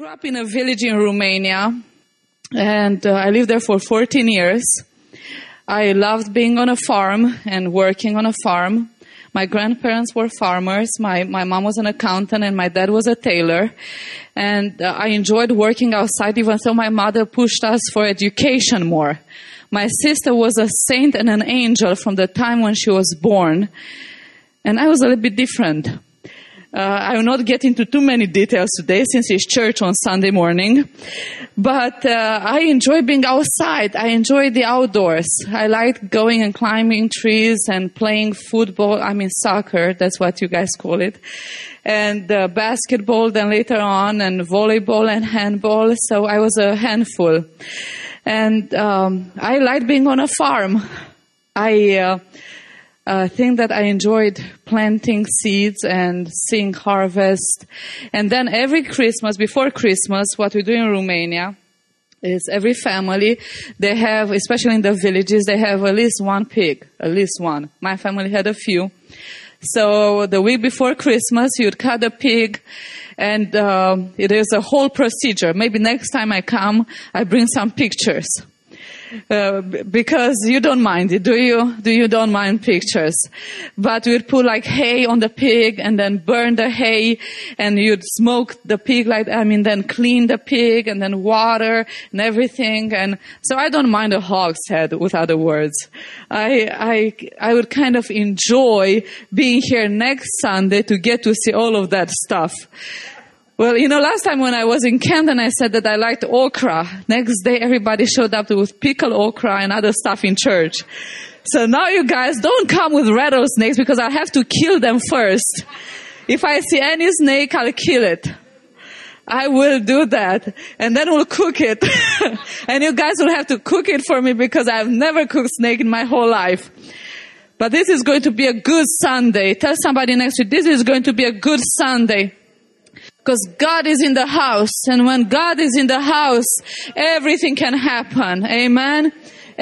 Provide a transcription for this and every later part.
up in a village in Romania, and I lived there for 14 years. I loved being on a farm and working on a farm. My grandparents were farmers. My mom was an accountant, and my dad was a tailor. And I enjoyed working outside, even though my mother pushed us for education more. My sister was a saint and an angel from the time when she was born. And I was a little bit different. I will not get into too many details today since it's church on Sunday morning. But I enjoy being outside. I enjoy the outdoors. I like going and climbing trees and playing football. I mean soccer, that's what you guys call it. And basketball then later on, and volleyball and handball. So I was a handful. And I liked being on a farm. I think that I enjoyed planting seeds and seeing harvest. And then every Christmas, before Christmas, what we do in Romania is every family, they have, especially in the villages, they have at least one pig, at least one. My family had a few. So the week before Christmas, you'd cut a pig, and it is a whole procedure. Maybe next time I come, I bring some pictures. Because you don't mind it, do you? You don't mind pictures. But we'd put like hay on the pig and then burn the hay, and you'd smoke the pig then clean the pig and then water and everything. And so I don't mind a hog's head, with other words. I would kind of enjoy being here next Sunday to get to see all of that stuff. Well, last time when I was in Camden, I said that I liked okra. Next day, everybody showed up with pickled okra and other stuff in church. So now you guys don't come with rattlesnakes, because I have to kill them first. If I see any snake, I'll kill it. I will do that. And then we'll cook it. And you guys will have to cook it for me, because I've never cooked snake in my whole life. But this is going to be a good Sunday. Tell somebody next to you, this is going to be a good Sunday. Because God is in the house, and when God is in the house, everything can happen. Amen?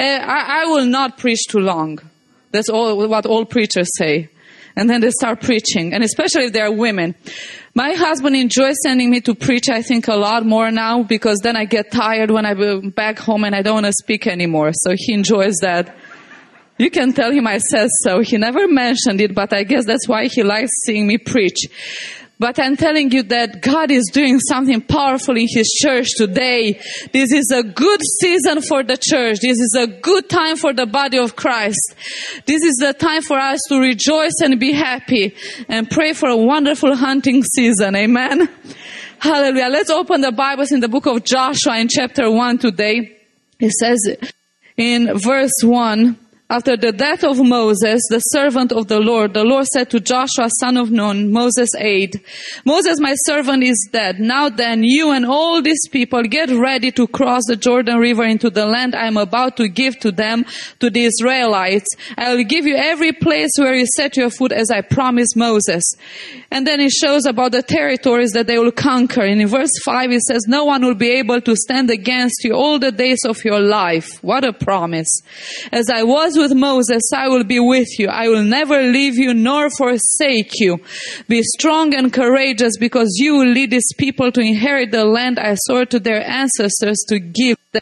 I will not preach too long. That's what all preachers say. And then they start preaching, and especially if they're women. My husband enjoys sending me to preach, I think, a lot more now, because then I get tired when I'm back home and I don't want to speak anymore. So he enjoys that. You can tell him I said so. He never mentioned it, but I guess that's why he likes seeing me preach. But I'm telling you that God is doing something powerful in His church today. This is a good season for the church. This is a good time for the body of Christ. This is the time for us to rejoice and be happy and pray for a wonderful hunting season. Amen. Hallelujah. Let's open the Bibles in the book of Joshua in chapter 1 today. It says in verse 1, after the death of Moses, the servant of the Lord said to Joshua, son of Nun, Moses' aide, Moses, my servant, is dead. Now then, you and all these people get ready to cross the Jordan River into the land I am about to give to them, to the Israelites. I will give you every place where you set your foot, as I promised Moses. And then it shows about the territories that they will conquer. And in verse 5 it says, no one will be able to stand against you all the days of your life. What a promise. As I was with Moses, I will be with you. I will never leave you nor forsake you. Be strong and courageous, because you will lead this people to inherit the land I swore to their ancestors to give them.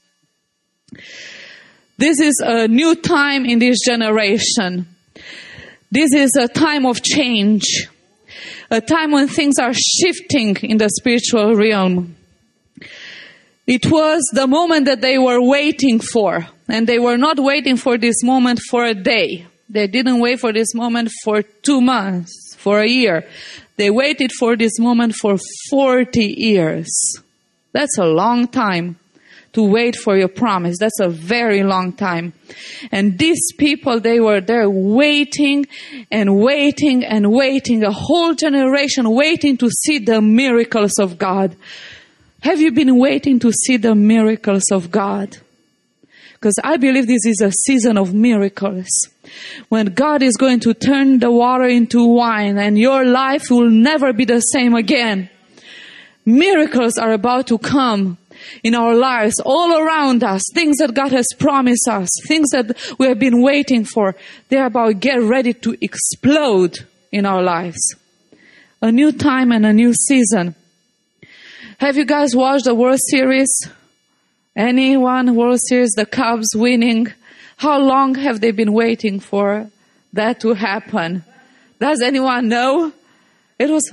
This is a new time in this generation. This is a time of change. A time when things are shifting in the spiritual realm. It was the moment that they were waiting for. And they were not waiting for this moment for a day. They didn't wait for this moment for 2 months, for a year. They waited for this moment for 40 years. That's a long time to wait for your promise. That's a very long time. And these people, they were there waiting and waiting and waiting. A whole generation waiting to see the miracles of God. Have you been waiting to see the miracles of God? Because I believe this is a season of miracles. When God is going to turn the water into wine, and your life will never be the same again. Miracles are about to come in our lives, all around us. Things that God has promised us. Things that we have been waiting for. They're about to get ready to explode in our lives. A new time and a new season. Have you guys watched the World Series? Anyone? World Series, the Cubs winning. How long have they been waiting for that to happen? Does anyone know? It was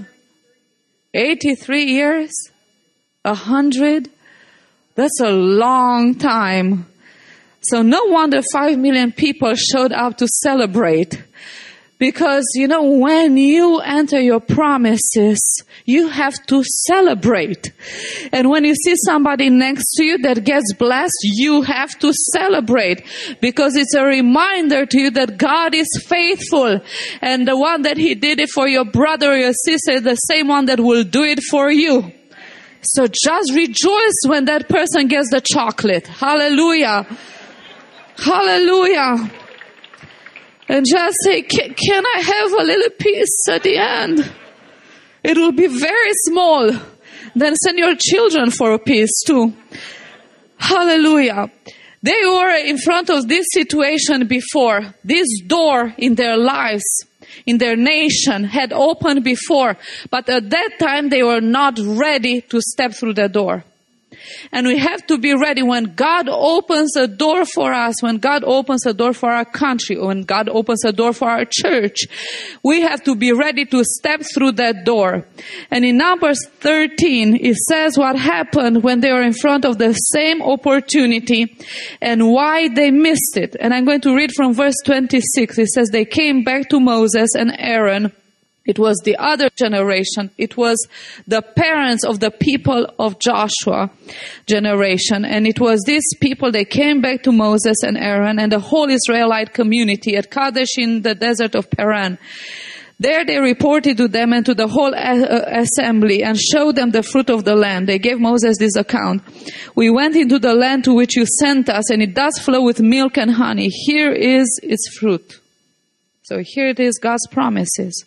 83 years? 100? That's a long time. So no wonder 5 million people showed up to celebrate. Because, when you enter your promises, you have to celebrate. And when you see somebody next to you that gets blessed, you have to celebrate. Because it's a reminder to you that God is faithful. And the one that He did it for your brother or your sister is the same one that will do it for you. So just rejoice when that person gets the chocolate. Hallelujah. Hallelujah. And just say, can I have a little piece at the end? It will be very small. Then send your children for a piece too. Hallelujah. They were in front of this situation before. This door in their lives, in their nation, had opened before. But at that time, they were not ready to step through the door. And we have to be ready when God opens a door for us, when God opens a door for our country, when God opens a door for our church. We have to be ready to step through that door. And in Numbers 13, it says what happened when they were in front of the same opportunity and why they missed it. And I'm going to read from verse 26. It says, they came back to Moses and Aaron. It was the other generation. It was the parents of the people of Joshua generation. And it was these people, they came back to Moses and Aaron and the whole Israelite community at Kadesh in the desert of Paran. There they reported to them and to the whole assembly and showed them the fruit of the land. They gave Moses this account. We went into the land to which you sent us, and it does flow with milk and honey. Here is its fruit. So here it is, God's promises.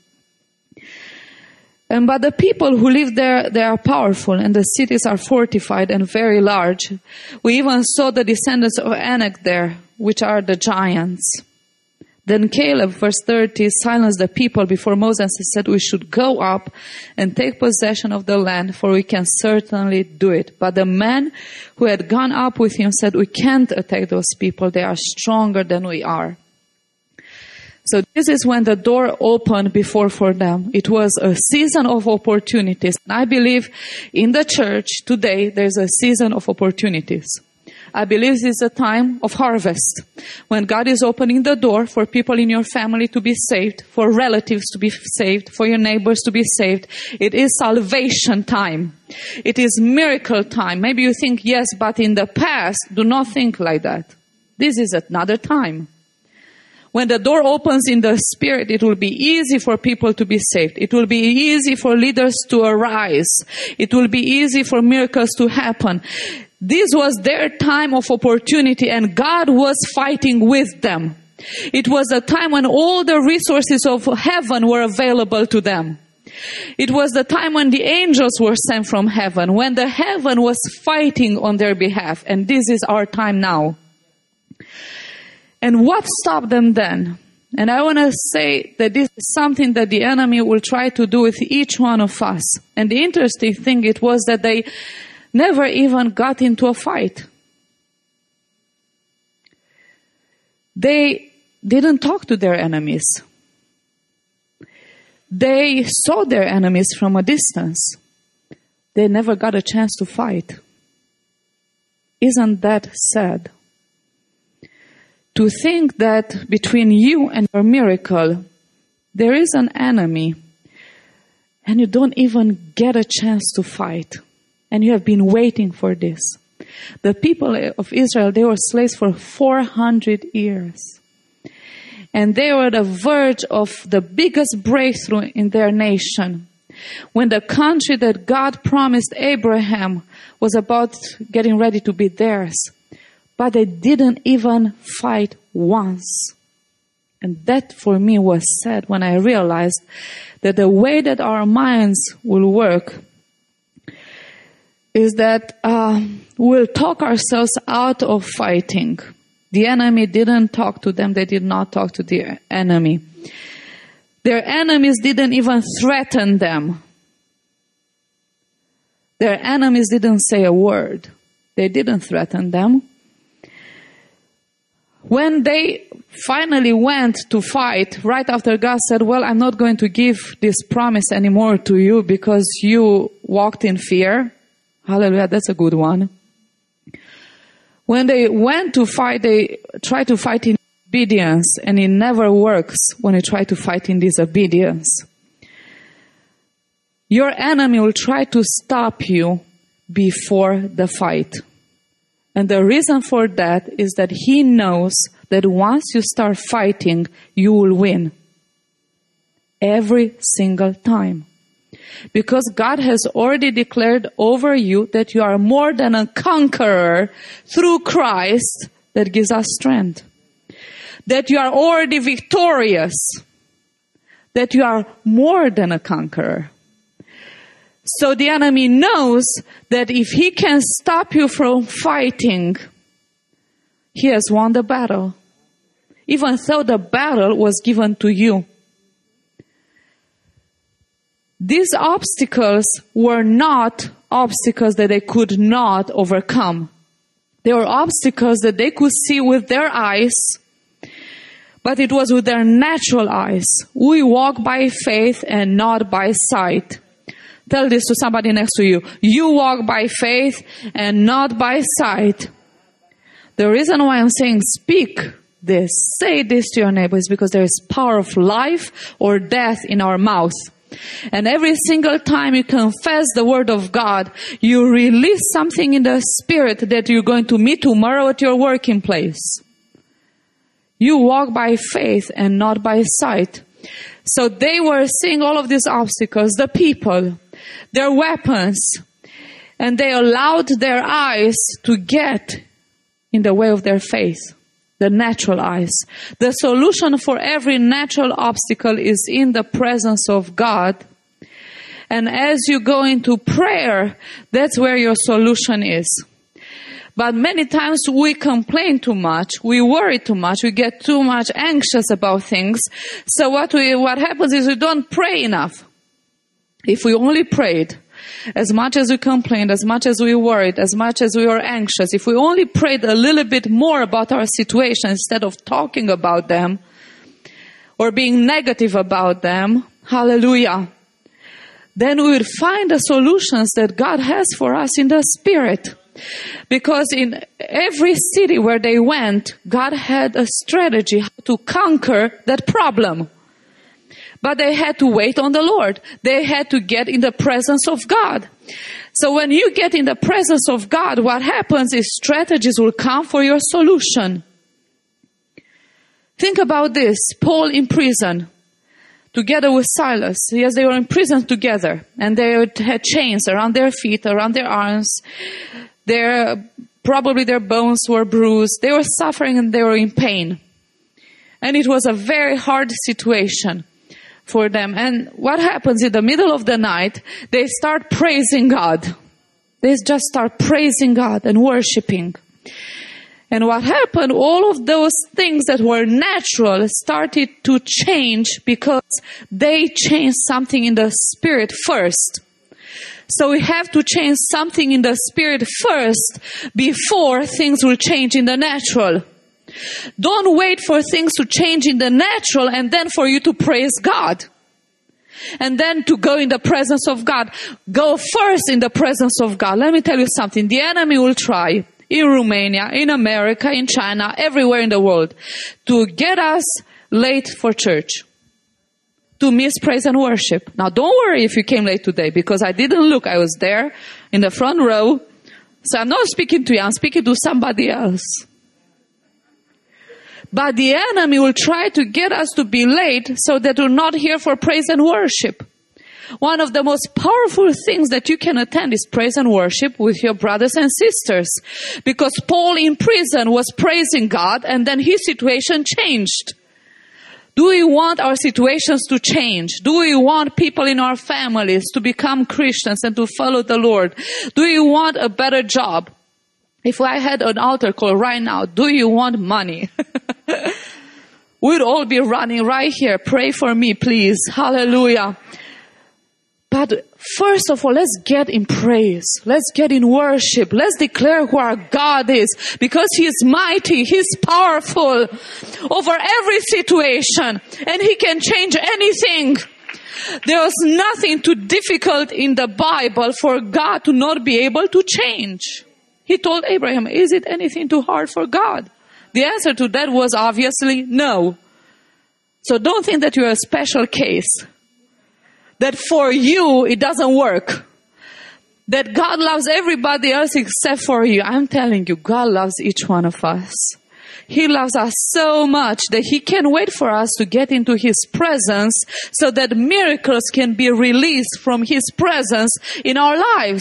But the people who live there, they are powerful, and the cities are fortified and very large. We even saw the descendants of Anak there, which are the giants. Then Caleb, verse 30, silenced the people before Moses and said, we should go up and take possession of the land, for we can certainly do it. But the men who had gone up with him said, we can't attack those people. They are stronger than we are. So this is when the door opened before for them. It was a season of opportunities. And I believe in the church today, there's a season of opportunities. I believe this is a time of harvest, when God is opening the door for people in your family to be saved, for relatives to be saved, for your neighbors to be saved. It is salvation time. It is miracle time. Maybe you think, yes, but in the past, do not think like that. This is another time. When the door opens in the Spirit, it will be easy for people to be saved. It will be easy for leaders to arise. It will be easy for miracles to happen. This was their time of opportunity, and God was fighting with them. It was a time when all the resources of heaven were available to them. It was the time when the angels were sent from heaven, when the heaven was fighting on their behalf. And this is our time now. And what stopped them then? And I want to say that this is something that the enemy will try to do with each one of us. And the interesting thing it was that they never even got into a fight. They didn't talk to their enemies. They saw their enemies from a distance. They never got a chance to fight. Isn't that sad? To think that between you and your miracle, there is an enemy, and you don't even get a chance to fight. And you have been waiting for this. The people of Israel, they were slaves for 400 years. And they were at the verge of the biggest breakthrough in their nation. When the country that God promised Abraham was about getting ready to be theirs. But they didn't even fight once. And that for me was sad when I realized that the way that our minds will work is that we'll talk ourselves out of fighting. The enemy didn't talk to them. They did not talk to the enemy. Their enemies didn't even threaten them. Their enemies didn't say a word. They didn't threaten them. When they finally went to fight, right after God said, well, I'm not going to give this promise anymore to you because you walked in fear. Hallelujah, that's a good one. When they went to fight, they tried to fight in obedience, and it never works when you try to fight in disobedience. Your enemy will try to stop you before the fight. And the reason for that is that he knows that once you start fighting, you will win. Every single time. Because God has already declared over you that you are more than a conqueror through Christ that gives us strength. That you are already victorious. That you are more than a conqueror. So the enemy knows that if he can stop you from fighting, he has won the battle. Even though the battle was given to you. These obstacles were not obstacles that they could not overcome. They were obstacles that they could see with their eyes, but it was with their natural eyes. We walk by faith and not by sight. Tell this to somebody next to you. You walk by faith and not by sight. The reason why I'm saying speak this, say this to your neighbor is because there is power of life or death in our mouth. And every single time you confess the word of God, you release something in the spirit that you're going to meet tomorrow at your working place. You walk by faith and not by sight. So they were seeing all of these obstacles, the people, their weapons, and they allowed their eyes to get in the way of their faith, the natural eyes. The solution for every natural obstacle is in the presence of God. And as you go into prayer, that's where your solution is. But many times we complain too much, we worry too much, we get too much anxious about things. So what happens is we don't pray enough. If we only prayed, as much as we complained, as much as we worried, as much as we were anxious, if we only prayed a little bit more about our situation instead of talking about them or being negative about them, hallelujah, then we would find the solutions that God has for us in the Spirit. Because in every city where they went, God had a strategy to conquer that problem. But they had to wait on the Lord. They had to get in the presence of God. So when you get in the presence of God, what happens is strategies will come for your solution. Think about this. Paul in prison, together with Silas. Yes, they were in prison together. And they had chains around their feet, around their arms. Probably their bones were bruised. They were suffering and they were in pain. And it was a very hard situation for them. And what happens in the middle of the night, they start praising God. They just start praising God and worshiping. And what happened, all of those things that were natural started to change because they changed something in the spirit first. So we have to change something in the spirit first before things will change in the natural. Don't wait for things to change in the natural and then for you to praise God. And then to go in the presence of God. Go first in the presence of God. Let me tell you something. The enemy will try in Romania, in America, in China, everywhere in the world to get us late for church. To miss praise and worship. Now don't worry if you came late today because I didn't look. I was there in the front row. So I'm not speaking to you. I'm speaking to somebody else. But the enemy will try to get us to be late so that we're not here for praise and worship. One of the most powerful things that you can attend is praise and worship with your brothers and sisters. Because Paul in prison was praising God and then his situation changed. Do we want our situations to change? Do we want people in our families to become Christians and to follow the Lord? Do you want a better job? If I had an altar call right now, do you want money? We'd all be running right here. Pray for me, please. Hallelujah. But First of all, let's get in praise. Let's get in worship. Let's declare who our God is, because He is mighty. He's powerful over every situation, and He can change anything. There was nothing too difficult in the Bible for God to not be able to change. He told Abraham, is it anything too hard for God? The answer to that was obviously no. So don't think that you're a special case, that for you it doesn't work, that God loves everybody else except for you. I'm telling you, God loves each one of us. He loves us so much that He can't wait for us to get into His presence so that miracles can be released from His presence in our lives.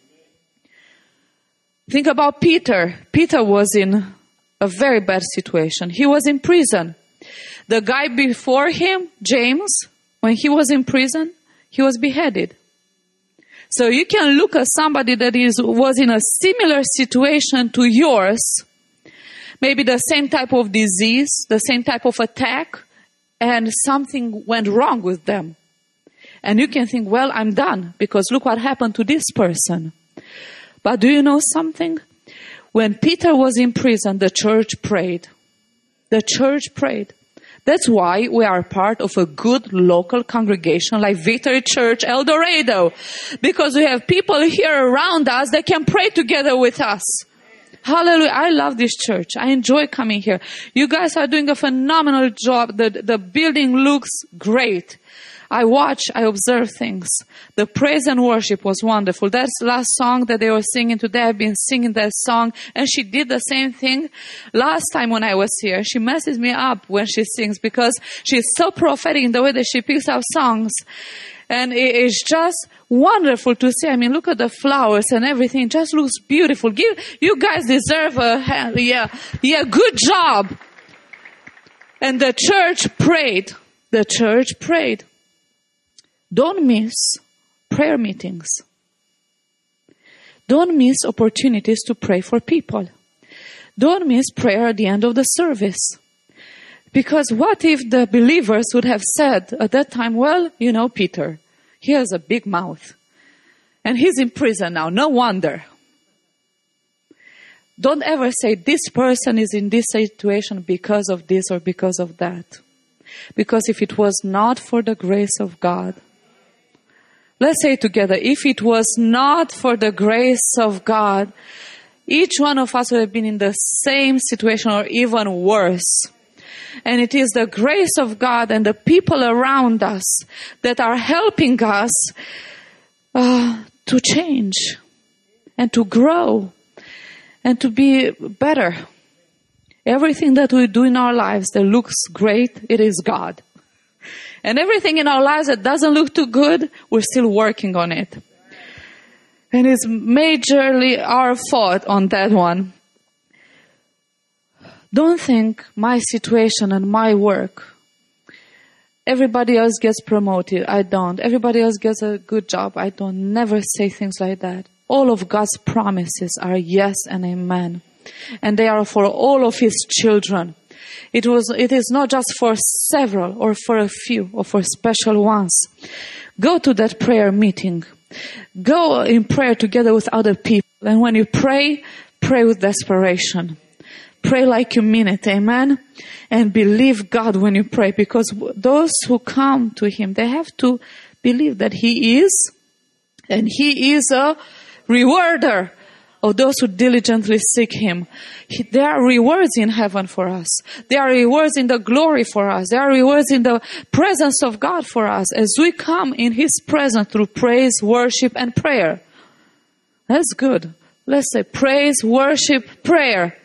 Think about Peter. Peter was in a very bad situation. He was in prison. The guy before him, James, when he was in prison, he was beheaded. So you can look at somebody that was in a similar situation to yours, maybe the same type of disease, the same type of attack, and something went wrong with them. And you can think, well, I'm done, because look what happened to this person. But do you know something? When Peter was in prison, the church prayed. The church prayed. That's why we are part of a good local congregation like Victory Church El Dorado. Because we have people here around us that can pray together with us. Hallelujah. I love this church. I enjoy coming here. You guys are doing a phenomenal job. The building looks great. I observe things. The praise and worship was wonderful. That's the last song that they were singing today. I've been singing that song, and she did the same thing last time when I was here. She messes me up when she sings because she's so prophetic in the way that she picks up songs. And it is just wonderful to see. I mean, look at the flowers and everything. It just looks beautiful. You guys deserve a hand. Yeah, good job. And the church prayed. The church prayed. Don't miss prayer meetings. Don't miss opportunities to pray for people. Don't miss prayer at the end of the service. Because what if the believers would have said at that time, well, you know, Peter, he has a big mouth. And he's in prison now. No wonder. Don't ever say this person is in this situation because of this or because of that. Because if it was not for the grace of God, let's say it together, if it was not for the grace of God, each one of us would have been in the same situation or even worse. And it is the grace of God and the people around us that are helping us to change and to grow and to be better. Everything that we do in our lives that looks great, it is God. And everything in our lives that doesn't look too good, we're still working on it. And it's majorly our fault on that one. Don't think my situation and my work, everybody else gets promoted. I don't. Everybody else gets a good job. I don't. Never say things like that. All of God's promises are yes and amen. And they are for all of His children. It is not just for several or for a few or for special ones. Go to that prayer meeting. Go in prayer together with other people. And when you pray, pray with desperation. Pray like you mean it, amen? And believe God when you pray, because those who come to Him, they have to believe that He is, and He is a rewarder of those who diligently seek Him. There are rewards in heaven for us. There are rewards in the glory for us. There are rewards in the presence of God for us as we come in His presence through praise, worship, and prayer. That's good. Let's say praise, worship, prayer.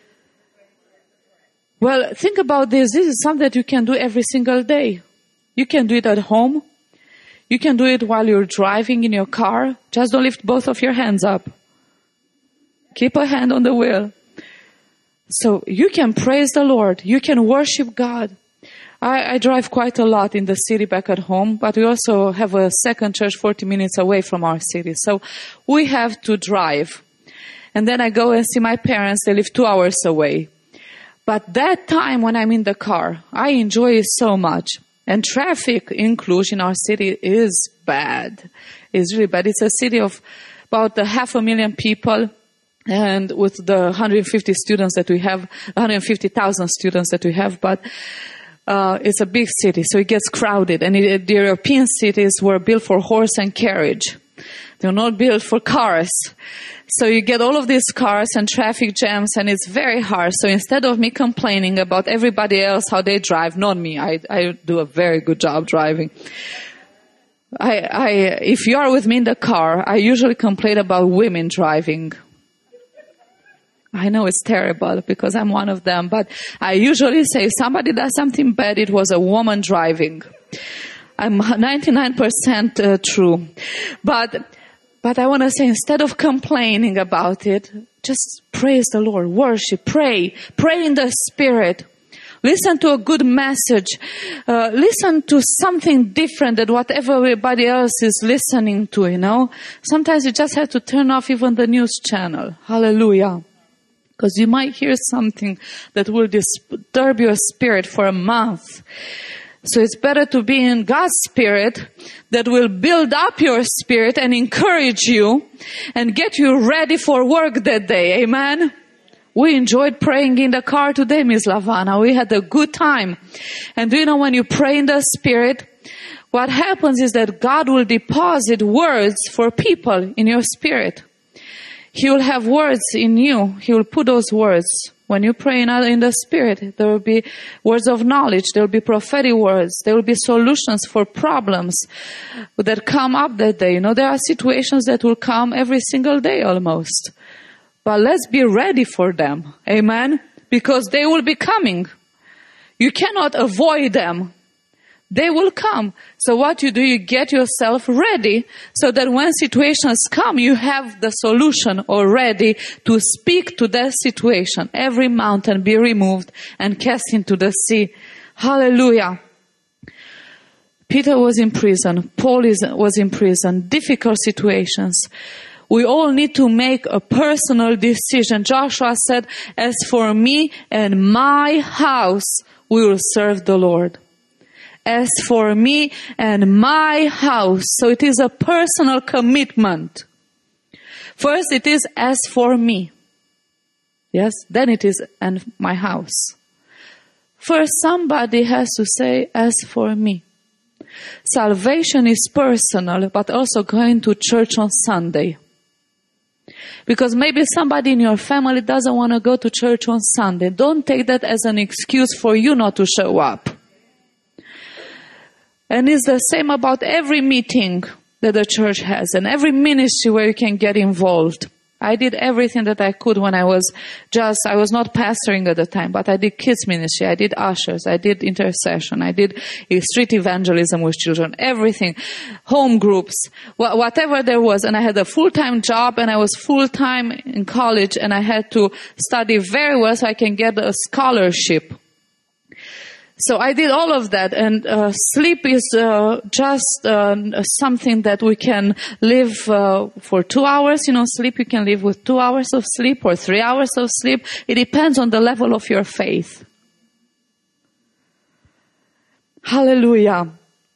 Well, think about this. This is something that you can do every single day. You can do it at home. You can do it while you're driving in your car. Just don't lift both of your hands up. Keep a hand on the wheel. So you can praise the Lord. You can worship God. I drive quite a lot in the city back at home, but we also have a second church 40 minutes away from our city. So we have to drive. And then I go and see my parents. They live 2 hours away. But that time when I'm in the car, I enjoy it so much. And traffic in Cluj, in our city, is bad. is really bad. It's a city of about 500,000 people. And with the 150 students that we have, 150,000 students that we have, but it's a big city, so it gets crowded. And the European cities were built for horse and carriage. They're not built for cars. So you get all of these cars and traffic jams, and it's very hard. So instead of me complaining about everybody else, how they drive, not me, I do a very good job driving. If you are with me in the car, I usually complain about women driving. I know it's terrible because I'm one of them, but I usually say if somebody does something bad, it was a woman driving. I'm 99% true. But I want to say, instead of complaining about it, just praise the Lord, worship, pray in the Spirit. Listen to a good message. Listen to something different than what everybody else is listening to, you know. Sometimes you just have to turn off even the news channel. Hallelujah. Because you might hear something that will disturb your spirit for a month. So it's better to be in God's Spirit that will build up your spirit and encourage you and get you ready for work that day. Amen. We enjoyed praying in the car today, Miss Lavana. We had a good time. And do you know, when you pray in the Spirit, what happens is that God will deposit words for people in your spirit. He will have words in you. He will put those words. When you pray in the Spirit, there will be words of knowledge. There will be prophetic words. There will be solutions for problems that come up that day. You know, there are situations that will come every single day almost. But let's be ready for them. Amen? Because they will be coming. You cannot avoid them. They will come. So what you do, you get yourself ready so that when situations come, you have the solution already to speak to that situation. Every mountain be removed and cast into the sea. Hallelujah. Peter was in prison. Paul was in prison. Difficult situations. We all need to make a personal decision. Joshua said, as for me and my house, we will serve the Lord. As for me and my house. So it is a personal commitment. First it is as for me. Yes, then it is and my house. First somebody has to say as for me. Salvation is personal, but also going to church on Sunday. Because maybe somebody in your family doesn't want to go to church on Sunday. Don't take that as an excuse for you not to show up. And it's the same about every meeting that the church has and every ministry where you can get involved. I did everything that I could when I was not pastoring at the time, but I did kids ministry, I did ushers, I did intercession, I did street evangelism with children, everything, home groups, whatever there was. And I had a full-time job and I was full-time in college and I had to study very well so I can get a scholarship. So I did all of that, and sleep is just something that we can live for 2 hours. You know, sleep, you can live with 2 hours of sleep or 3 hours of sleep. It depends on the level of your faith. Hallelujah.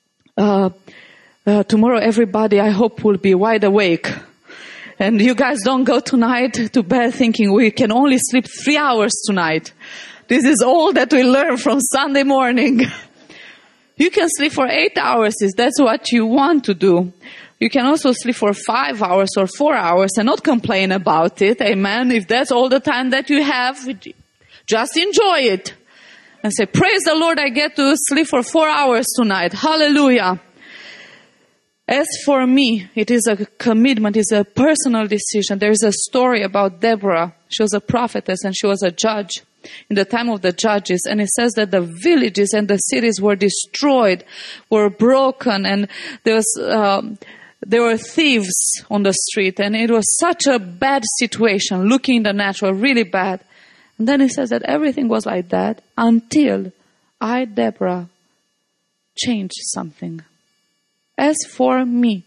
Tomorrow everybody, I hope, will be wide awake. And you guys don't go tonight to bed thinking we can only sleep 3 hours tonight. This is all that we learn from Sunday morning. You can sleep for 8 hours if that's what you want to do. You can also sleep for 5 hours or 4 hours and not complain about it. Amen. If that's all the time that you have, just enjoy it. And say, praise the Lord, I get to sleep for 4 hours tonight. Hallelujah. As for me, it is a commitment, it's a personal decision. There is a story about Deborah. She was a prophetess and she was a judge in the time of the judges. And it says that the villages and the cities were destroyed, were broken, and there were thieves on the street. And it was such a bad situation, looking in the natural, really bad. And then it says that everything was like that until I, Deborah, changed something. As for me,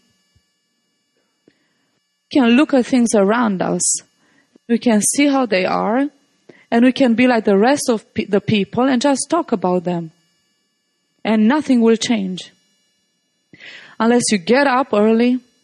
we can look at things around us. We can see how they are, and we can be like the rest of the people and just talk about them. And nothing will change. Unless you get up early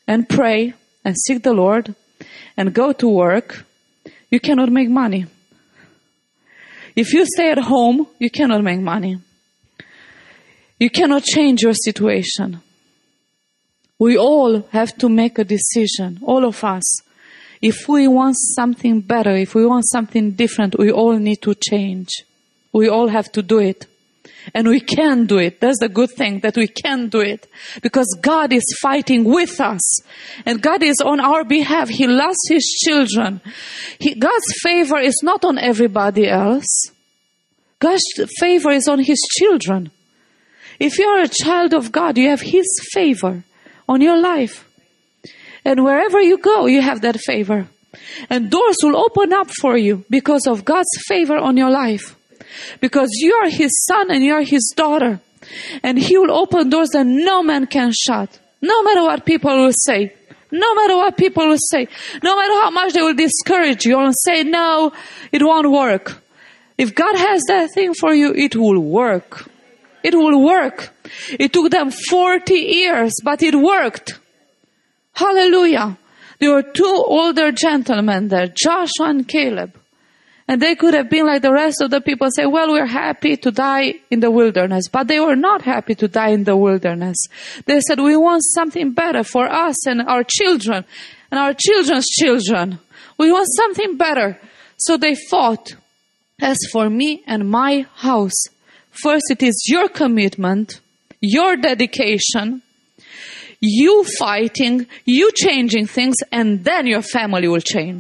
and pray and seek the Lord and go to work, you cannot make money. If you stay at home, you cannot make money. You cannot change your situation. We all have to make a decision, all of us. If we want something better, if we want something different, we all need to change. We all have to do it. And we can do it. That's the good thing, that we can do it. Because God is fighting with us. And God is on our behalf. He loves His children. God's favor is not on everybody else. God's favor is on His children. If you are a child of God, you have His favor on your life. And wherever you go, you have that favor. And doors will open up for you because of God's favor on your life. Because you are His son and you are His daughter. And He will open doors that no man can shut. No matter what people will say. No matter what people will say. No matter how much they will discourage you and say, no, it won't work. If God has that thing for you, it will work. It will work. It took them 40 years, but it worked. Hallelujah. There were two older gentlemen there, Joshua and Caleb. And they could have been like the rest of the people, say, well, we're happy to die in the wilderness. But they were not happy to die in the wilderness. They said, we want something better for us and our children and our children's children. We want something better. So they fought. As for me and my house, first it is your commitment, your dedication, you fighting, you changing things, and then your family will change.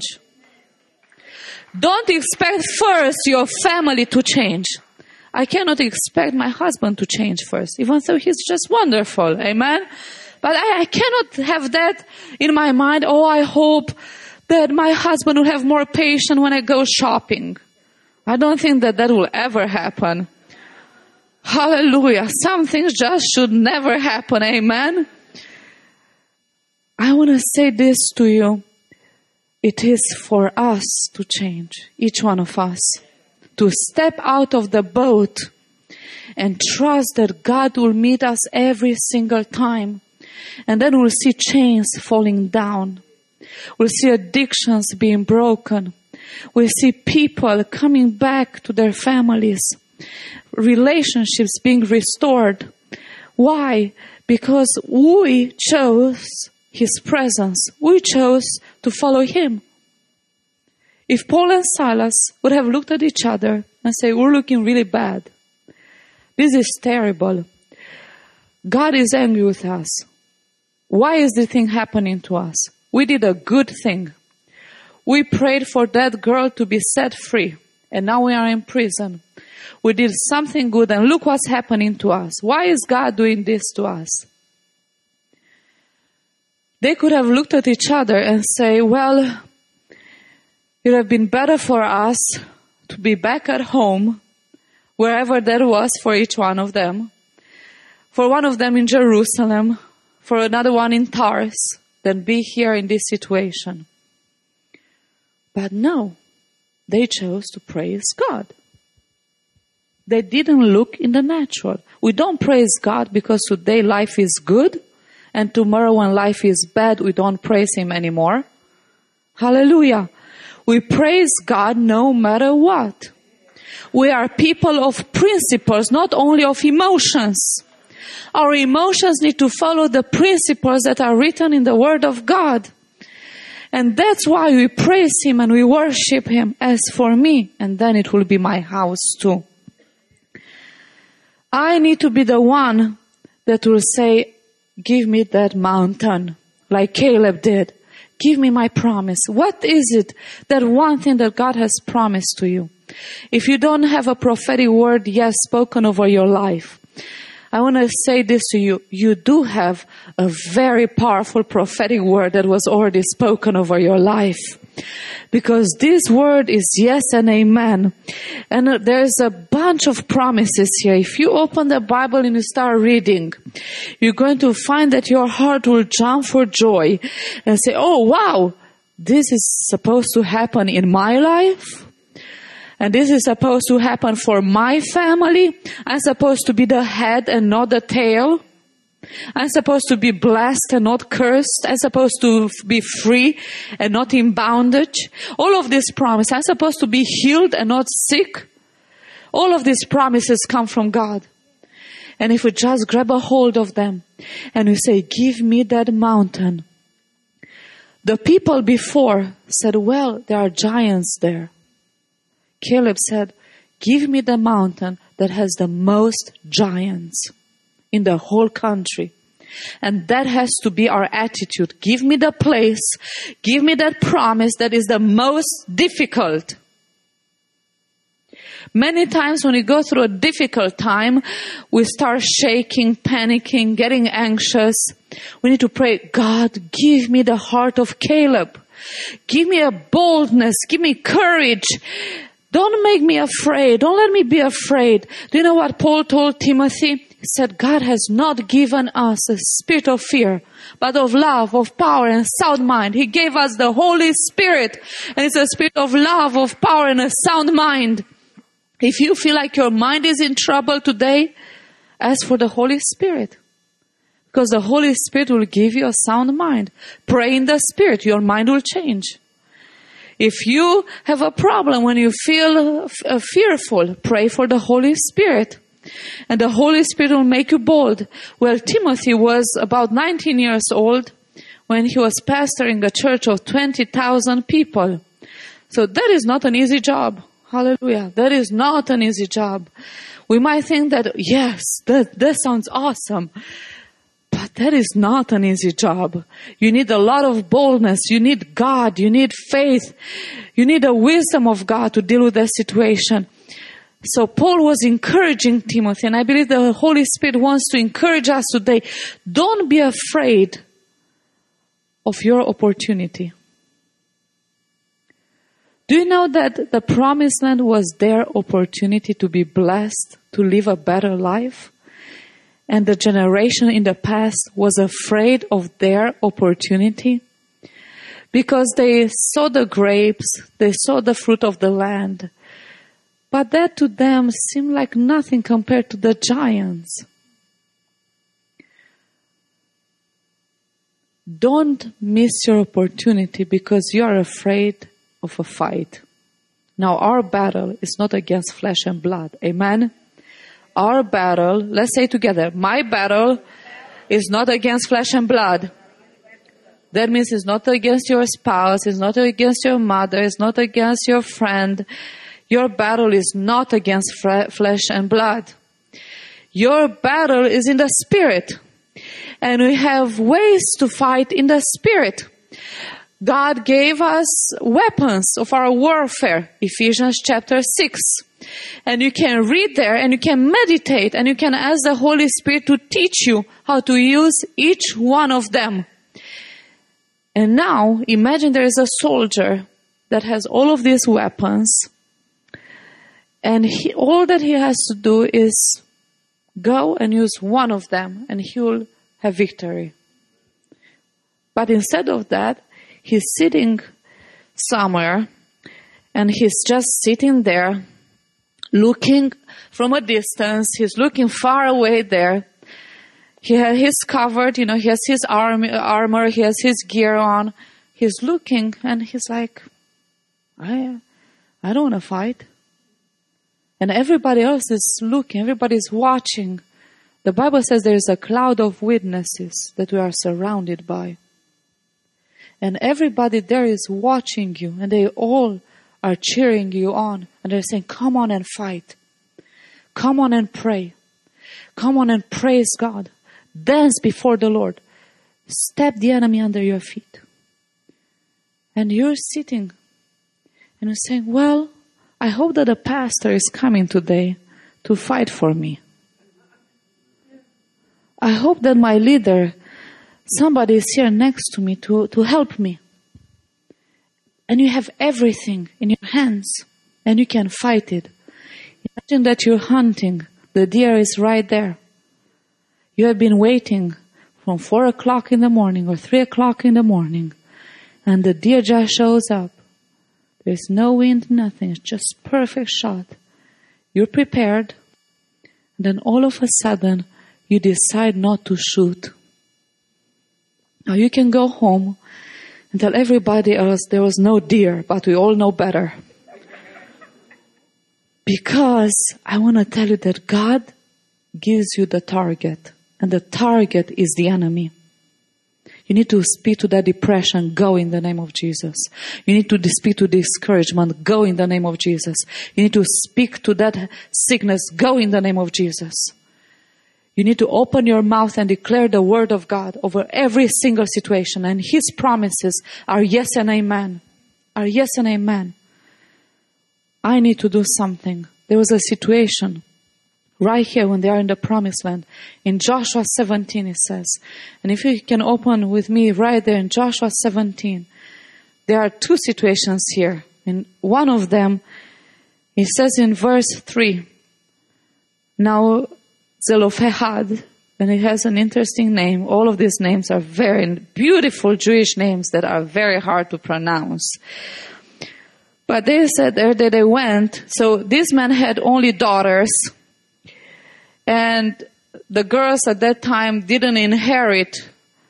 Don't expect first your family to change. I cannot expect my husband to change first, even though he's just wonderful. Amen? But I cannot have that in my mind. Oh, I hope that my husband will have more patience when I go shopping. I don't think that will ever happen. Hallelujah. Some things just should never happen. Amen? I want to say this to you. It is for us to change, each one of us, to step out of the boat and trust that God will meet us every single time. And then we'll see chains falling down. We'll see addictions being broken. We'll see people coming back to their families. Relationships being restored. Why? Because we chose His presence. We chose to follow Him. If Paul and Silas would have looked at each other and say, we're looking really bad. This is terrible. God is angry with us. Why is this thing happening to us? We did a good thing. We prayed for that girl to be set free. And now we are in prison. We did something good and look what's happening to us. Why is God doing this to us? They could have looked at each other and say, well, it would have been better for us to be back at home, wherever that was for each one of them. For one of them in Jerusalem, for another one in Tars, than be here in this situation. But no, they chose to praise God. They didn't look in the natural. We don't praise God because today life is good, and tomorrow when life is bad, we don't praise Him anymore. Hallelujah. We praise God no matter what. We are people of principles, not only of emotions. Our emotions need to follow the principles that are written in the Word of God. And that's why we praise Him and we worship Him. As for me, and then it will be my house too. I need to be the one that will say, give me that mountain, like Caleb did. Give me my promise. What is it? That one thing that God has promised to you. If you don't have a prophetic word yet spoken over your life, I want to say this to you. You do have a very powerful prophetic word that was already spoken over your life. Because this word is yes and amen. And there's a bunch of promises here. If you open the Bible and you start reading, you're going to find that your heart will jump for joy and say, oh wow, this is supposed to happen in my life. And this is supposed to happen for my family. I'm supposed to be the head and not the tail. I'm supposed to be blessed and not cursed. I'm supposed to be free and not in bondage. All of these promises. I'm supposed to be healed and not sick. All of these promises come from God. And if we just grab a hold of them and we say, give me that mountain. The people before said, well, there are giants there. Caleb said, give me the mountain that has the most giants in the whole country. And that has to be our attitude. Give me the place. Give me that promise that is the most difficult. Many times when we go through a difficult time, we start shaking, panicking, getting anxious. We need to pray, God, give me the heart of Caleb. Give me a boldness. Give me courage. Don't make me afraid. Don't let me be afraid. Do you know what Paul told Timothy? He said, God has not given us a spirit of fear, but of love, of power, and sound mind. He gave us the Holy Spirit, and it's a spirit of love, of power, and a sound mind. If you feel like your mind is in trouble today, ask for the Holy Spirit. Because the Holy Spirit will give you a sound mind. Pray in the Spirit. Your mind will change. If you have a problem when you feel fearful, pray for the Holy Spirit. And the Holy Spirit will make you bold. Well, Timothy was about 19 years old when he was pastoring a church of 20,000 people. So that is not an easy job. Hallelujah. That is not an easy job. We might think that, yes, that sounds awesome. But that is not an easy job. You need a lot of boldness. You need God. You need faith. You need the wisdom of God to deal with that situation. So Paul was encouraging Timothy, and I believe the Holy Spirit wants to encourage us today. Don't be afraid of your opportunity. Do you know that the promised land was their opportunity to be blessed, to live a better life? And the generation in the past was afraid of their opportunity because they saw the grapes, they saw the fruit of the land. But that to them seemed like nothing compared to the giants. Don't miss your opportunity because you are afraid of a fight. Now our battle is not against flesh and blood. Amen? Our battle, let's say together, my battle is not against flesh and blood. That means it's not against your spouse, it's not against your mother, it's not against your friend. Your battle is not against flesh and blood. Your battle is in the Spirit. And we have ways to fight in the Spirit. God gave us weapons of our warfare. Ephesians chapter 6. And you can read there and you can meditate and you can ask the Holy Spirit to teach you how to use each one of them. And now imagine there is a soldier that has all of these weapons. And all that he has to do is go and use one of them and he will have victory. But instead of that, he's sitting somewhere and he's just sitting there looking from a distance. He's looking far away there. He's covered, he has his armor, he has his gear on. He's looking and he's like, I don't want to fight. And everybody else is looking, everybody's watching. The Bible says there is a cloud of witnesses that we are surrounded by. And everybody there is watching you, and they all are cheering you on. And they're saying, come on and fight. Come on and pray. Come on and praise God. Dance before the Lord. Step the enemy under your feet. And you're sitting and you're saying, well, I hope that the pastor is coming today to fight for me. I hope that my leader, somebody is here next to me to help me. And you have everything in your hands and you can fight it. Imagine that you're hunting. The deer is right there. You have been waiting from 4 o'clock in the morning or 3 o'clock in the morning. And the deer just shows up. There's no wind, nothing. It's just perfect shot. You're prepared. And then all of a sudden, you decide not to shoot. Now you can go home and tell everybody else there was no deer, but we all know better. Because I want to tell you that God gives you the target, and the target is the enemy. You need to speak to that depression, go in the name of Jesus. You need to speak to discouragement, go in the name of Jesus. You need to speak to that sickness, go in the name of Jesus. You need to open your mouth and declare the word of God over every single situation. And His promises are yes and amen. Are yes and amen. I need to do something. There was a situation right here when they are in the promised land. In Joshua 17 it says, and if you can open with me right there in Joshua 17, there are two situations here. In one of them, it says in verse 3, now Zelophehad, and it has an interesting name. All of these names are very beautiful Jewish names that are very hard to pronounce. But they said there that they went, so this man had only daughters, and the girls at that time didn't inherit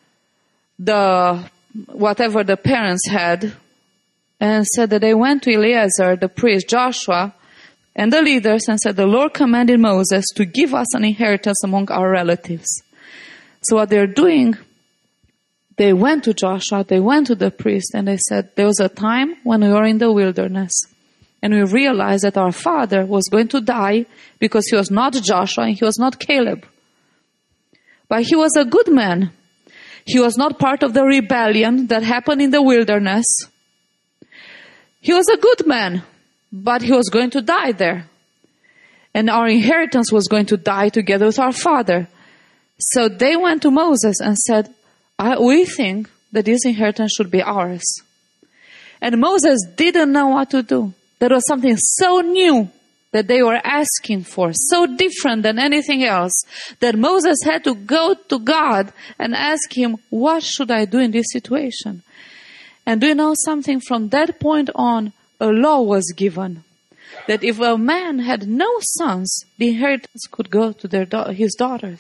whatever the parents had, and said that they went to Eleazar, the priest, Joshua, and the leaders, and said, the Lord commanded Moses to give us an inheritance among our relatives. So what they're doing, they went to Joshua, they went to the priest, and they said, there was a time when we were in the wilderness, and we realized that our father was going to die because he was not Joshua and he was not Caleb. But he was a good man. He was not part of the rebellion that happened in the wilderness. He was a good man, but he was going to die there. And our inheritance was going to die together with our father. So they went to Moses and said, we think that this inheritance should be ours. And Moses didn't know what to do. There was something so new that they were asking for, so different than anything else, that Moses had to go to God and ask Him, what should I do in this situation? And do you know something? From that point on, a law was given that if a man had no sons, the inheritance could go to his daughters.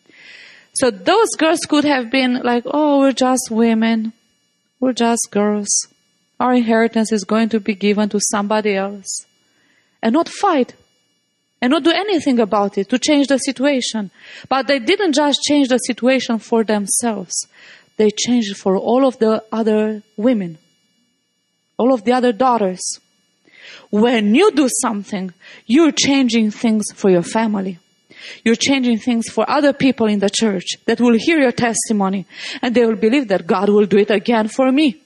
So those girls could have been like, oh, we're just women. We're just girls. Our inheritance is going to be given to somebody else. And not fight. And not do anything about it to change the situation. But they didn't just change the situation for themselves. They changed it for all of the other women. All of the other daughters. When you do something, you're changing things for your family. You're changing things for other people in the church that will hear your testimony. And they will believe that God will do it again for me.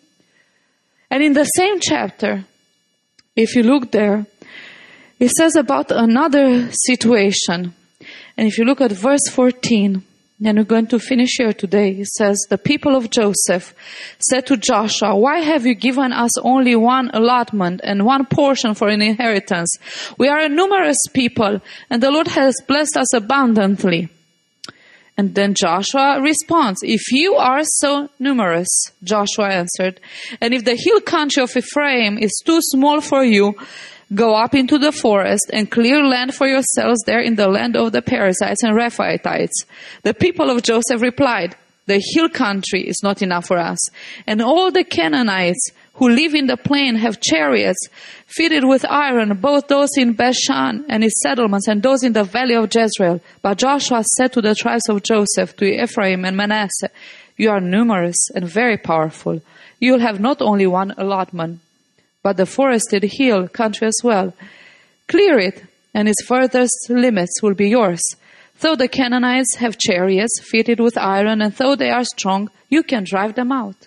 And in the same chapter, if you look there, it says about another situation. And if you look at verse 14, and we're going to finish here today, it says, the people of Joseph said to Joshua, why have you given us only one allotment and one portion for an inheritance? We are a numerous people, and the Lord has blessed us abundantly. And then Joshua responds, if you are so numerous, Joshua answered, and if the hill country of Ephraim is too small for you, go up into the forest and clear land for yourselves there in the land of the Perizzites and Rephaites. The people of Joseph replied, the hill country is not enough for us. And all the Canaanites who live in the plain have chariots fitted with iron, both those in Bashan and its settlements and those in the valley of Jezreel. But Joshua said to the tribes of Joseph, to Ephraim and Manasseh, you are numerous and very powerful. You will have not only one allotment, but the forested hill country as well. Clear it, and its furthest limits will be yours. Though the Canaanites have chariots fitted with iron, and though they are strong, you can drive them out.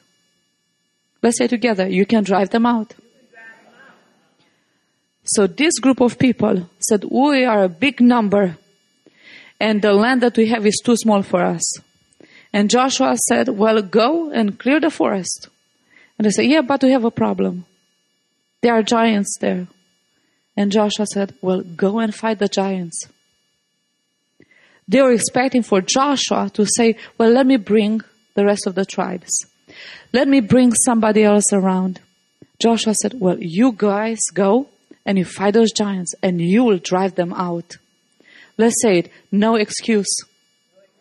Let's say together, you can drive them out. So this group of people said, we are a big number, and the land that we have is too small for us. And Joshua said, well, go and clear the forest. And they said, yeah, but we have a problem. There are giants there. And Joshua said, well, go and fight the giants. They were expecting for Joshua to say, well, let me bring the rest of the tribes. Let me bring somebody else around. Joshua said, well, you guys go and you fight those giants and you will drive them out. Let's say it, no excuse.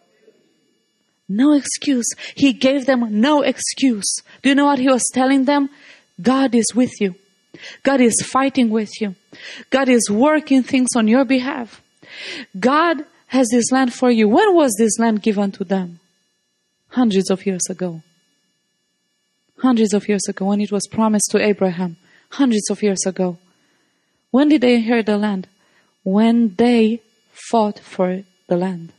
No excuse. He gave them no excuse. Do you know what he was telling them? God is with you. God is fighting with you. God is working things on your behalf. God has this land for you. When was this land given to them? Hundreds of years ago. Hundreds of years ago, when it was promised to Abraham. Hundreds of years ago. When did they inherit the land? When they fought for the land.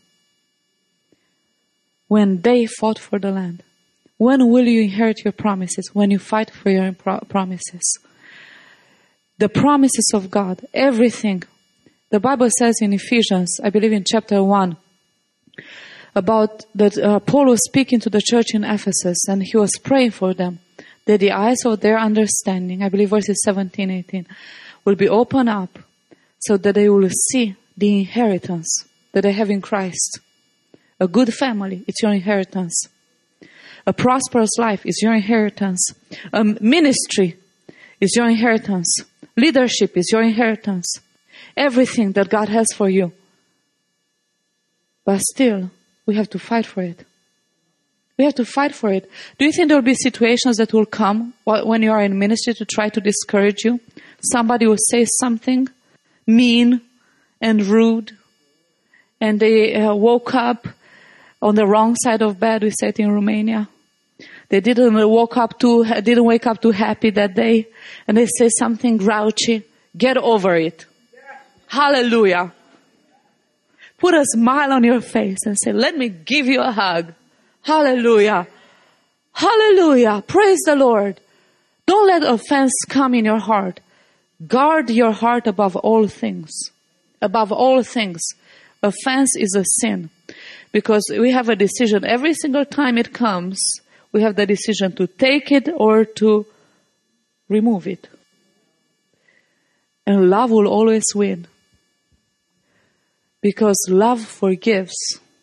When they fought for the land. When will you inherit your promises? When you fight for your promises. The promises of God, everything. The Bible says in Ephesians, I believe in chapter 1, about that Paul was speaking to the church in Ephesus, and he was praying for them, that the eyes of their understanding, I believe verses 17, 18, will be opened up, so that they will see the inheritance that they have in Christ. A good family, it's your inheritance. A prosperous life is your inheritance. A ministry is your inheritance. Leadership is your inheritance. Everything that God has for you. But still, we have to fight for it. We have to fight for it. Do you think there will be situations that will come when you are in ministry to try to discourage you? Somebody will say something mean and rude, and they woke up on the wrong side of bed, we say it in Romania. They didn't wake up too happy that day, and they say something grouchy. Get over it. Hallelujah. Put a smile on your face and say, let me give you a hug. Hallelujah. Hallelujah. Praise the Lord. Don't let offense come in your heart. Guard your heart above all things. Above all things. Offense is a sin. Because we have a decision. Every single time it comes, we have the decision to take it or to remove it. And love will always win. Because love forgives.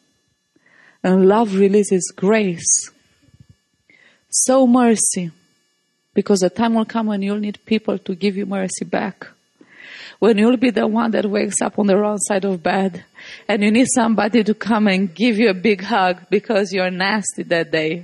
And love releases grace. So mercy. Because the time will come when you'll need people to give you mercy back. When you'll be the one that wakes up on the wrong side of bed. And you need somebody to come and give you a big hug because you're nasty that day.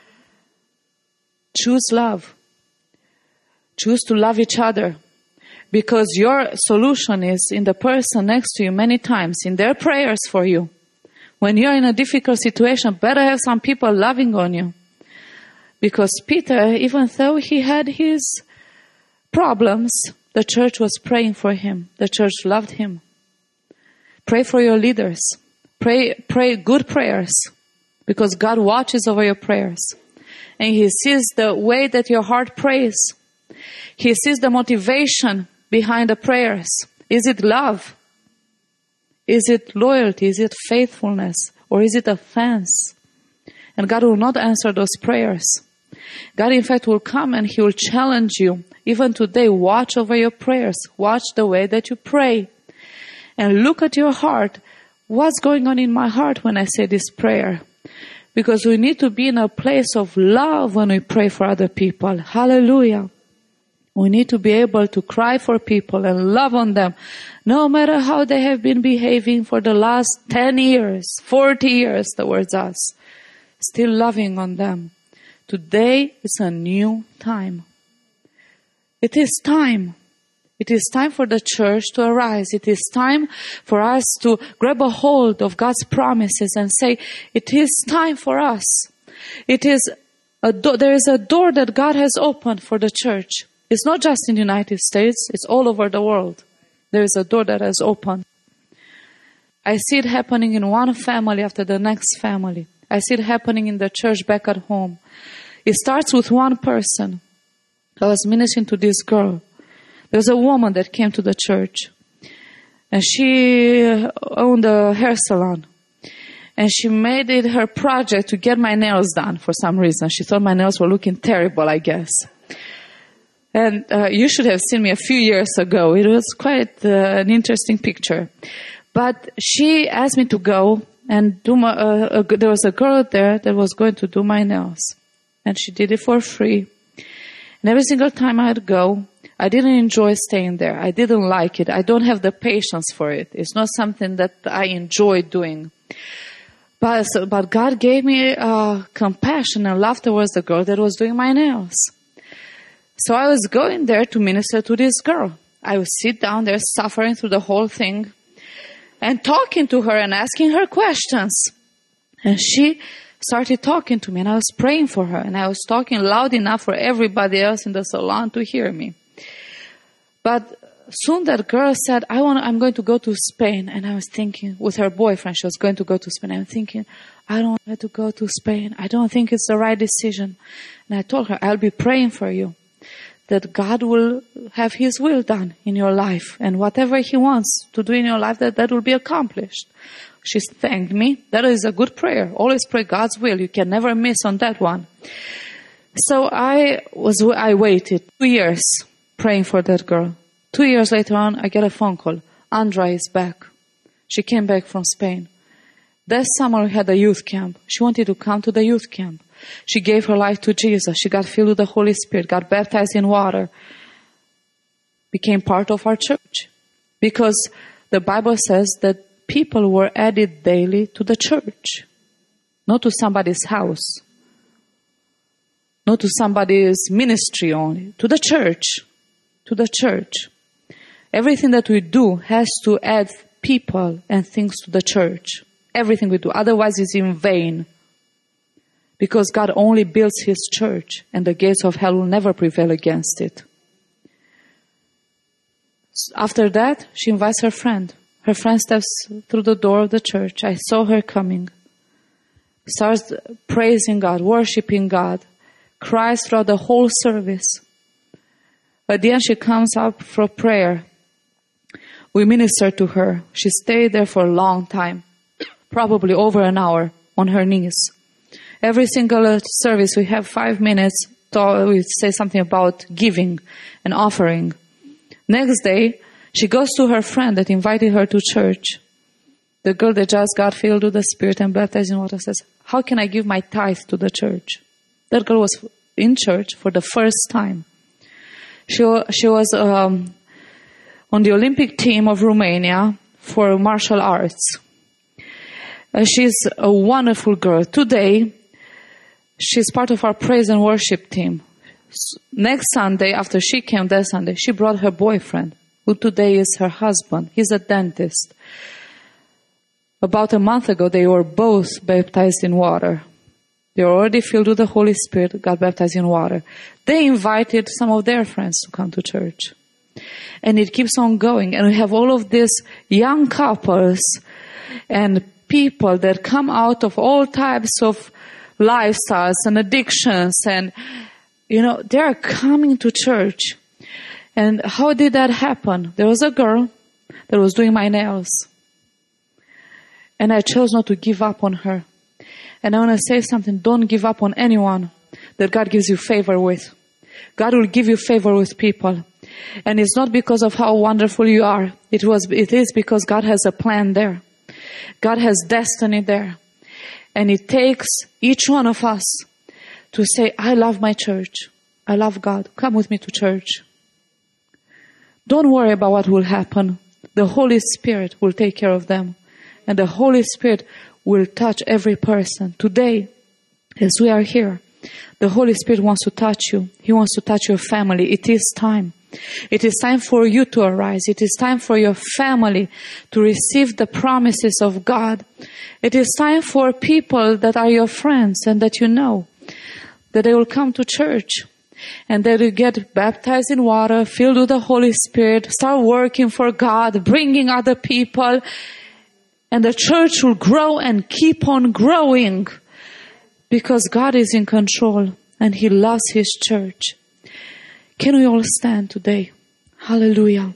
Choose love. Choose to love each other. Because your solution is in the person next to you many times, in their prayers for you. When you're in a difficult situation, better have some people loving on you. Because Peter, even though he had his problems, the church was praying for him. The church loved him. Pray for your leaders. Pray good prayers. Because God watches over your prayers. And He sees the way that your heart prays. He sees the motivation behind the prayers. Is it love? Is it loyalty? Is it faithfulness? Or is it offense? And God will not answer those prayers. God, in fact, will come and He will challenge you. Even today, watch over your prayers. Watch the way that you pray. And look at your heart. What's going on in my heart when I say this prayer? Because we need to be in a place of love when we pray for other people. Hallelujah. We need to be able to cry for people and love on them, no matter how they have been behaving for the last 10 years, 40 years towards us. Still loving on them. Today is a new time. It is time. It is time for the church to arise. It is time for us to grab a hold of God's promises and say, it is time for us. There is a door that God has opened for the church. It's not just in the United States, it's all over the world. There is a door that has opened. I see it happening in one family after the next family. I see it happening in the church back at home. It starts with one person. I was ministering to this girl. There was a woman that came to the church. And she owned a hair salon. And she made it her project to get my nails done for some reason. She thought my nails were looking terrible, I guess. And you should have seen me a few years ago. It was quite an interesting picture. But she asked me to go and do there was a girl there that was going to do my nails. And she did it for free. And every single time I'd go, I didn't enjoy staying there. I didn't like it. I don't have the patience for it. It's not something that I enjoy doing. But God gave me compassion and love towards the girl that was doing my nails. So I was going there to minister to this girl. I would sit down there suffering through the whole thing and talking to her and asking her questions. And she started talking to me, and I was praying for her, and I was talking loud enough for everybody else in the salon to hear me. But soon that girl said, I'm going to go to Spain. And I was thinking, with her boyfriend, she was going to go to Spain. I'm thinking, I don't want to go to Spain. I don't think it's the right decision. And I told her, I'll be praying for you, that God will have His will done in your life. And whatever He wants to do in your life, that will be accomplished. She thanked me. That is a good prayer. Always pray God's will. You can never miss on that one. So I waited 2 years praying for that girl. 2 years later on, I get a phone call. Andra is back. She came back from Spain. That summer we had a youth camp. She wanted to come to the youth camp. She gave her life to Jesus. She got filled with the Holy Spirit, got baptized in water, became part of our church. Because the Bible says that people were added daily to the church, not to somebody's house, not to somebody's ministry only, to the church, to the church. Everything that we do has to add people and things to the church. Everything we do. Otherwise it's in vain. Because God only builds His church, and the gates of hell will never prevail against it. After that, she invites her friend. Her friend steps through the door of the church. I saw her coming. Starts praising God, worshiping God. Cries throughout the whole service. At the end, she comes up for prayer. We ministered to her. She stayed there for a long time. Probably over an hour on her knees. Every single service we have 5 minutes. We say something about giving and offering. Next day, she goes to her friend that invited her to church. The girl that just got filled with the Spirit and baptized in water says, how can I give my tithe to the church? That girl was in church for the first time. She was on the Olympic team of Romania for martial arts. She's a wonderful girl. Today, she's part of our praise and worship team. Next Sunday, after she came that Sunday, she brought her boyfriend, who today is her husband. He's a dentist. About a month ago, they were both baptized in water. They were already filled with the Holy Spirit, got baptized in water. They invited some of their friends to come to church. And it keeps on going. And we have all of these young couples and people that come out of all types of lifestyles and addictions. And, they are coming to church. And how did that happen? There was a girl that was doing my nails. And I chose not to give up on her. And I want to say something. Don't give up on anyone that God gives you favor with. God will give you favor with people. And it's not because of how wonderful you are. It is because God has a plan there. God has destiny there. And it takes each one of us to say, I love my church. I love God. Come with me to church. Don't worry about what will happen. The Holy Spirit will take care of them. And the Holy Spirit will touch every person. Today, as we are here, the Holy Spirit wants to touch you. He wants to touch your family. It is time. It is time for you to arise. It is time for your family to receive the promises of God. It is time for people that are your friends and that you know, that they will come to church and they will get baptized in water, filled with the Holy Spirit, start working for God, bringing other people, and the church will grow and keep on growing because God is in control and He loves His church. Can we all stand today? Hallelujah.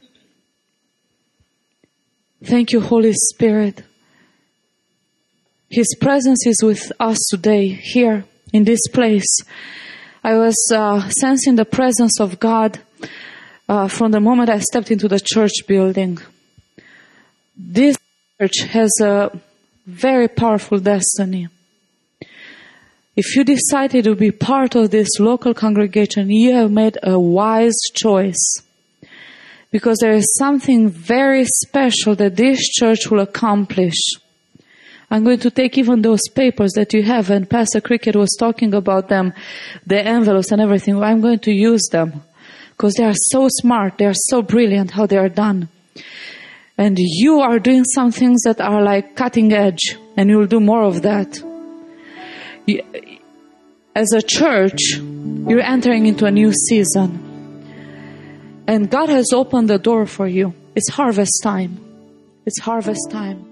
Thank you, Holy Spirit. His presence is with us today, here in this place. I was sensing the presence of God from the moment I stepped into the church building. This church has a very powerful destiny. If you decided to be part of this local congregation, you have made a wise choice. Because there is something very special that this church will accomplish. I'm going to take even those papers that you have, and Pastor Cricket was talking about them, the envelopes and everything. I'm going to use them because they are so smart. They are so brilliant how they are done. And you are doing some things that are like cutting edge, and you will do more of that. As a church, you're entering into a new season. And God has opened the door for you. It's harvest time. It's harvest time.